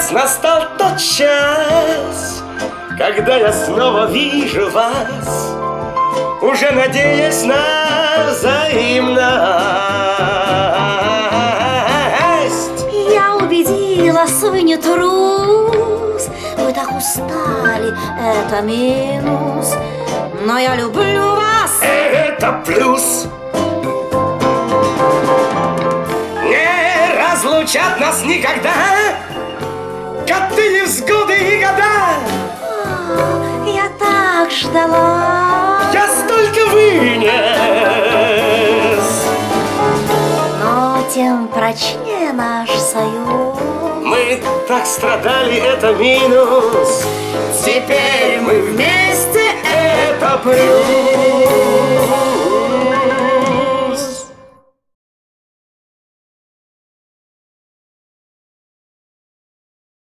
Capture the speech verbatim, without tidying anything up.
наконец настал тот час, когда я снова вижу вас, уже надеясь на взаимность. Я убедилась, вы не трус, вы так устали, это минус, но я люблю вас. Это плюс. Не разлучат нас никогда годы, невзгоды и года. А, я так ждала. Я столько вынес, Но тем прочнее наш союз. мы так страдали, это минус. Теперь мы вместе, это плюс.